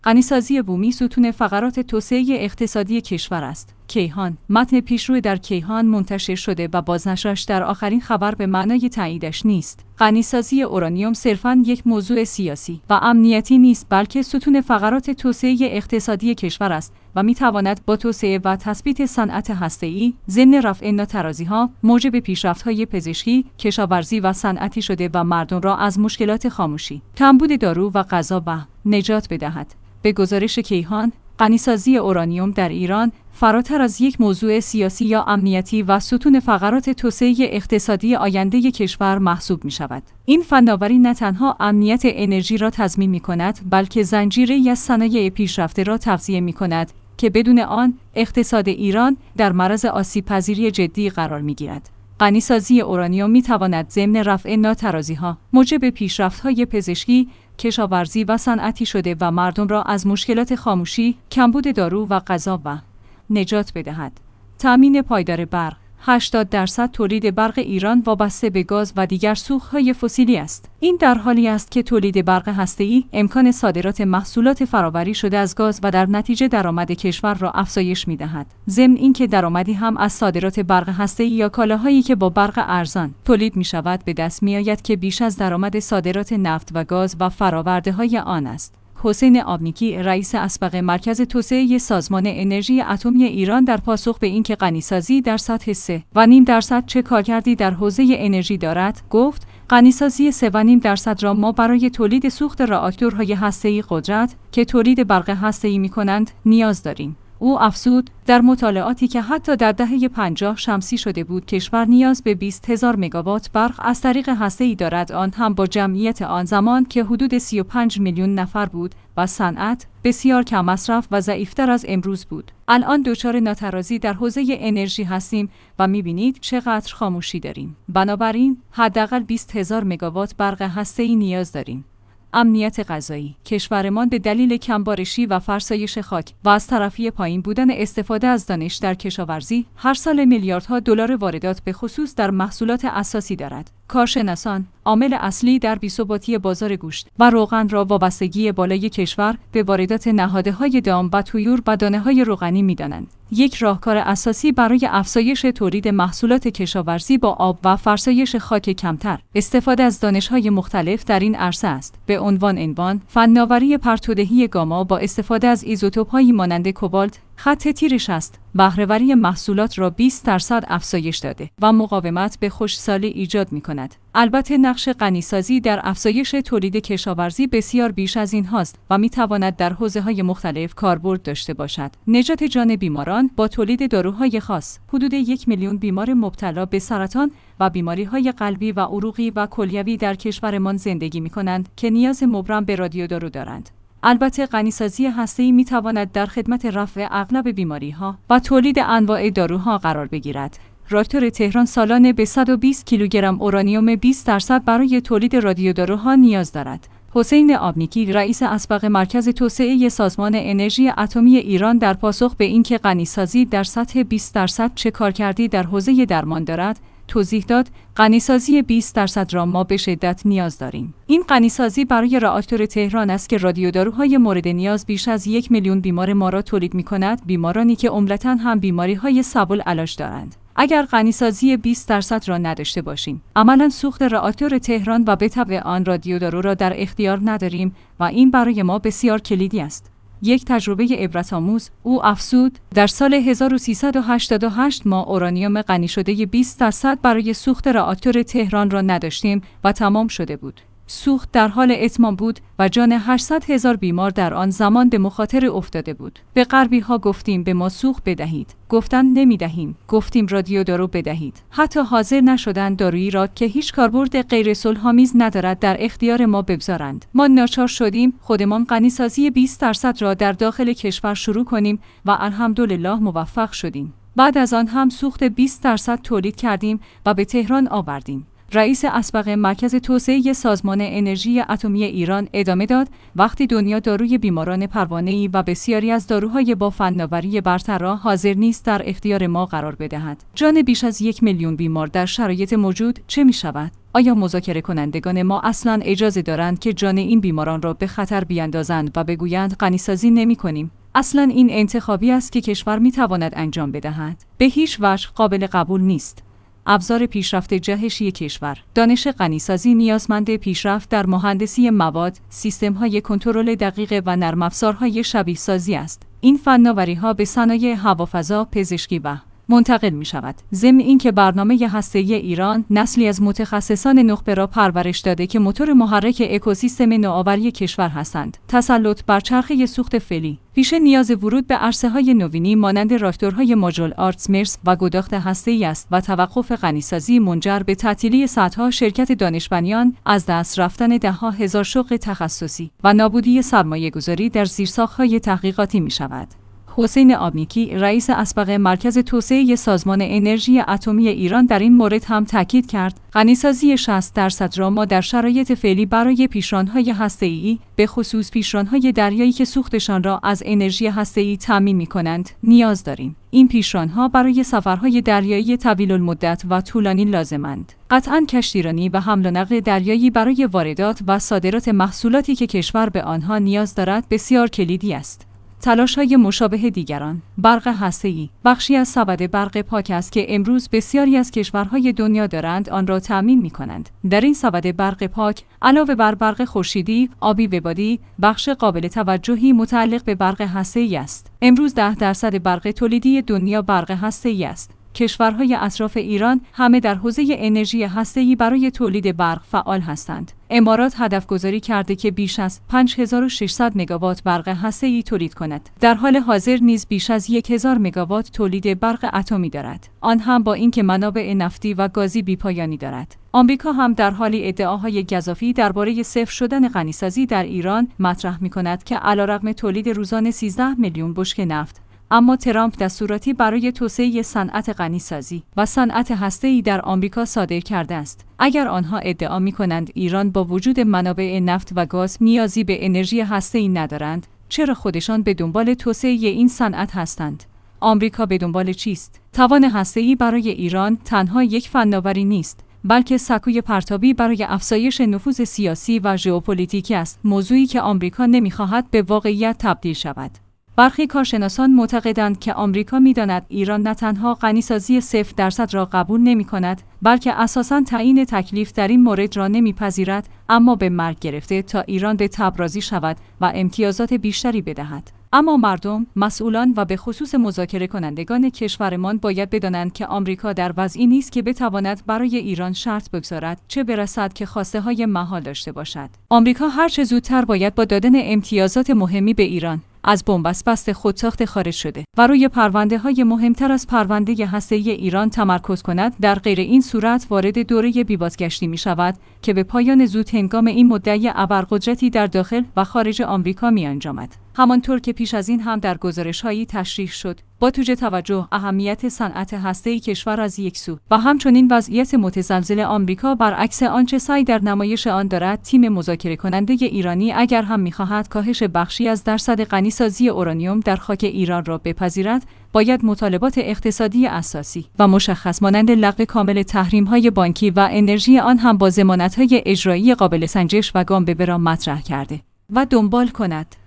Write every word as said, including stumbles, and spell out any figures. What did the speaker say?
غنیسازی بومی ستون فقرات توسعه اقتصادی کشور است. کیهان. متن پیشرو در کیهان منتشر شده و بازنشرش در آخرین خبر به معنای تاییدش نیست. غنیسازی اورانیوم صرفاً یک موضوع سیاسی و امنیتی نیست، بلکه ستون فقرات توسعه اقتصادی کشور است و می‌تواند با توسعه و تثبیت صنعت هسته‌ای، ضمن رفع ناترازی‌ها، موجب پیشرفت‌های پزشکی، کشاورزی و صنعتی شده و مردم را از مشکلات خاموشی، کمبود دارو و غذا و نجات بدهد. به گزارش کیهان، غنیسازی اورانیوم در ایران فراتر از یک موضوع سیاسی یا امنیتی و ستون فقرات توسعه اقتصادی آینده کشور محسوب می شود. این فناوری نه تنها امنیت انرژی را تضمین می کند، بلکه زنجیره‌ای از صنایع پیشرفته را تغذیه می کند که بدون آن اقتصاد ایران در معرض آسیب‌پذیری جدی قرار می گیرد. غنیسازی اورانیوم می تواند ضمن رفع ناترازی‌ها، موجب پیشرفت‌های پزشکی، کشاورزی و صنعتی شده و مردم را از مشکلات خاموشی، کمبود دارو و غذا و نجات بدهد. تأمین پایدار برق. هشتاد درصد تولید برق ایران وابسته به گاز و دیگر سوختهای فسیلی است. این در حالی است که تولید برق هسته‌ای امکان صادرات محصولات فرآوری شده از گاز و در نتیجه درآمد کشور را افزایش می‌دهد. ضمن اینکه درآمدی هم از صادرات برق هسته‌ای یا کالاهایی که با برق ارزان تولید می‌شود به دست می‌آید که بیش از درآمد صادرات نفت و گاز و فرآورده‌های آن است. حسین آبنیکی، رئیس اسبق مرکز توسعه سازمان انرژی اتمی ایران، در پاسخ به اینکه غنیسازی در سطح سه و نیم درصد چه کارکردی در حوزه انرژی دارد، گفت: غنیسازی سه و نیم درصد را ما برای تولید سوخت راکتورهای هسته‌ای قدرت که تولید برق هسته‌ای می‌کنند نیاز داریم. او افزود: در مطالعاتی که حتی در دهه پنجاه شمسی شده بود، کشور نیاز به بیست هزار مگاوات برق از طریق هسته‌ای دارد، آن هم با جمعیت آن زمان که حدود سی و پنج میلیون نفر بود و صنعت بسیار کم مصرف و ضعیفتر از امروز بود. الان دچار ناترازی در حوزه انرژی هستیم و می‌بینید چقدر خاموشی داریم. بنابراین حداقل بیست هزار مگاوات برق هسته‌ای نیاز داریم. امنیت غذایی. کشورمان به دلیل کمبارشی و فرسایش خاک و از طرفی پایین بودن استفاده از دانش در کشاورزی، هر سال میلیاردها دلار واردات به خصوص در محصولات اساسی دارد. کارشناسان عامل اصلی در بی‌ثباتی بازار گوشت و روغن را وابستگی بالای کشور به واردات نهادهای دام و طیور و دانه‌های روغنی می‌دانند. یک راهکار اساسی برای افزایش تولید محصولات کشاورزی با آب و فرسایش خاک کمتر، استفاده از دانش‌های مختلف در این عرصه است. به عنوان عنوان، فناوری پرتودهی گاما با استفاده از ایزوتوپ‌هایی مانند کوبالت، خط تیرش است، بهره‌وری محصولات را بیست درصد افزایش داده و مقاومت به خشکسالی ایجاد می‌کند. البته نقش غنیسازی در افزایش تولید کشاورزی بسیار بیش از این هاست و می‌تواند در حوزه‌های مختلف کاربرد داشته باشد. نجات جان بیماران با تولید داروهای خاص. حدود یک میلیون بیمار مبتلا به سرطان و بیماری‌های قلبی و عروقی و کلیوی در کشورمان زندگی می‌کنند که نیاز مبرم به رادیودارو دارند. البته غنیسازی هسته‌ای می‌تواند در خدمت رفع اغلب بیماری‌ها و تولید انواع داروها قرار بگیرد. راکتور تهران سالانه به صد و بیست کیلوگرم اورانیوم بیست درصد برای تولید رادیوداروها نیاز دارد. حسین آبنیکی، رئیس اسبق مرکز توسعه سازمان انرژی اتمی ایران، در پاسخ به اینکه غنیسازی در سطح بیست درصد چه کارکردی در حوزه درمان دارد، توضیح داد: غنیسازی بیست درصد را ما به شدت نیاز داریم. این غنیسازی برای راکتور تهران است که رادیوداروهای مورد نیاز بیش از یک میلیون بیمار ما را تولید می‌کند، بیمارانی که عمدتاً هم بیماری‌های صعب العلاج دارند. اگر غنیسازی بیست درصد را نداشته باشیم، عملاً سوخت راکتور تهران و به تبع آن رادیودارو را در اختیار نداریم و این برای ما بسیار کلیدی است. یک تجربه عبرت‌آموز. او افزود: در سال هزار و سیصد و هشتاد و هشت ما اورانیوم غنی شده بیست درصد برای سوخت راکتور تهران را نداشتیم و تمام شده بود. سوخت در حال اتمام بود و جان هشتصد هزار بیمار در آن زمان به مخاطره افتاده بود. به غربی‌ها گفتیم به ما سوخت بدهید. گفتن نمی‌دهیم. گفتیم رادیودارو بدهید. حتی حاضر نشدند دارویی را که هیچ کاربرد غیر صلح‌آمیز ندارد در اختیار ما بگذارند. ما ناچار شدیم خودمان غنیسازی بیست درصد را در داخل کشور شروع کنیم و الحمدلله موفق شدیم. بعد از آن هم سوخت بیست درصد تولید کردیم و به تهران آوردیم. رئیس اسبق مرکز توسعه سازمان انرژی اتمی ایران ادامه داد: وقتی دنیا داروی بیماران پروانه‌ای و بسیاری از داروهای با فناوری برتر را حاضر نیست در اختیار ما قرار بدهد، جان بیش از یک میلیون بیمار در شرایط موجود چه می شود؟ آیا مذاکره کنندگان ما اصلاً اجازه دارند که جان این بیماران را به خطر بیاندازند و بگویند غنیسازی نمی کنیم؟ اصلاً این انتخابی است که کشور می تواند انجام بدهد. به هیچ وجه قابل قبول نیست. ابزار پیشرفت جهشی کشور. دانش غنیسازی نیازمند پیشرفت در مهندسی مواد، سیستم‌های کنترل دقیق و نرم افزارهای شبیه سازی است. این فناوری‌ها به صنایع هوافضا، پزشکی و منتقل می شود. ضمن اینکه برنامه هسته‌ای ایران نسلی از متخصصان نخبه را پرورش داده که موتور محرک اکوسیستم نوآوری کشور هستند. تسلط بر چرخه سوخت فعلی، پیش نیاز ورود به عرصه‌های نوینی مانند راکتورهای ماژول آرتس مرس و گداخت هسته‌ای است و توقف غنیسازی منجر به تعطیلی صدها شرکت دانشمندان، از دست رفتن ده‌ها هزار شغل تخصصی و نابودی سرمایه‌گذاری در زیرساخت‌های تحقیقاتی می شود. حسین آبنیکی، رئیس اسبق مرکز توسعه سازمان انرژی اتمی ایران در این مورد هم تاکید کرد: غنیسازی شصت درصد را ما در شرایط فعلی برای پیشران‌های هسته‌ای، به خصوص پیشران‌های دریایی که سوختشان را از انرژی هسته‌ای تامین می‌کنند، نیاز داریم. این پیشران‌ها برای سفرهای دریایی طویل المدت و طولانی لازمند. قطعاً کشتیرانی و حمل و نقل دریایی برای واردات و صادرات محصولاتی که کشور به آنها نیاز دارد بسیار کلیدی است. تلاش‌های مشابه دیگران. برق هسته‌ای بخشی از سبد برق پاک است که امروز بسیاری از کشورهای دنیا دارند آن را تأمین می‌کنند. در این سبد برق پاک علاوه بر برق خورشیدی، آبی و بادی، بخش قابل توجهی متعلق به برق هسته‌ای است. امروز ده درصد برق تولیدی دنیا برق هسته‌ای است. کشورهای اطراف ایران همه در حوزه انرژی هسته‌ای برای تولید برق فعال هستند. امارات هدف گذاری کرده که بیش از پنج هزار و ششصد مگاوات برق هسته‌ای تولید کند. در حال حاضر نیز بیش از هزار مگاوات تولید برق اتمی دارد. آن هم با اینکه منابع نفتی و گازی بی‌پایانی دارد. آمریکا هم در حالی ادعاهای گزافی درباره صفر شدن غنیسازی در ایران مطرح می‌کند که علیرغم تولید روزانه سیزده میلیون بشکه نفت، اما ترامپ دستوراتی برای توسعه صنعت غنیسازی و صنعت هسته‌ای در آمریکا صادر کرده است. اگر آنها ادعا می‌کنند ایران با وجود منابع نفت و گاز نیازی به انرژی هسته‌ای ندارند، چرا خودشان به دنبال توسعه این صنعت هستند؟ آمریکا به دنبال چیست؟ توان هسته‌ای برای ایران تنها یک فناوری نیست، بلکه سکوی پرتابی برای افزایش نفوذ سیاسی و ژئوپلیتیکی است، موضوعی که آمریکا نمی‌خواهد به واقعیت تبدیل شود. برخی کارشناسان معتقدند که آمریکا می‌داند ایران نه تنها غنیسازی صفر درصد را قبول نمی‌کند، بلکه اساساً تعیین تکلیف در این مورد را نمی‌پذیرد، اما به مرگ گرفته تا ایران به تب راضی شود و امتیازات بیشتری بدهد. اما مردم، مسئولان و به خصوص مذاکره کنندگان کشورمان باید بدانند که آمریکا در وضعی نیست که بتواند برای ایران شرط بگذارد، چه برسد که خواسته‌های محال داشته باشد. آمریکا هر چه زودتر باید با دادن امتیازات مهمی به ایران از بنبست بست خودساخت خارج شده و روی پرونده‌های مهمتر از پرونده هسته‌ای ایران تمرکز کند. در غیر این صورت وارد دوره بی‌بازگشتی می‌شود که به پایان زود هنگام این مدعی ابرقدرتی در داخل و خارج آمریکا می‌انجامد. همانطور که پیش از این هم در گزارش‌هایی تشریح شد، با توجه توجه اهمیت صنعت هسته‌ای کشور از یک سو و همچنین وضعیت متزلزل آمریکا برعکس آنچه سعی در نمایش آن دارد، تیم مذاکره کننده ایرانی اگر هم می‌خواهد کاهش بخشی از درصد غنیسازی اورانیوم در خاک ایران را بپذیرد، باید مطالبات اقتصادی اساسی و مشخص مانند لغو کامل تحریم‌های بانکی و انرژی آن هم با ضمانت‌های اجرایی قابل سنجش و گام به بر مطرح کرده و دنبال کند.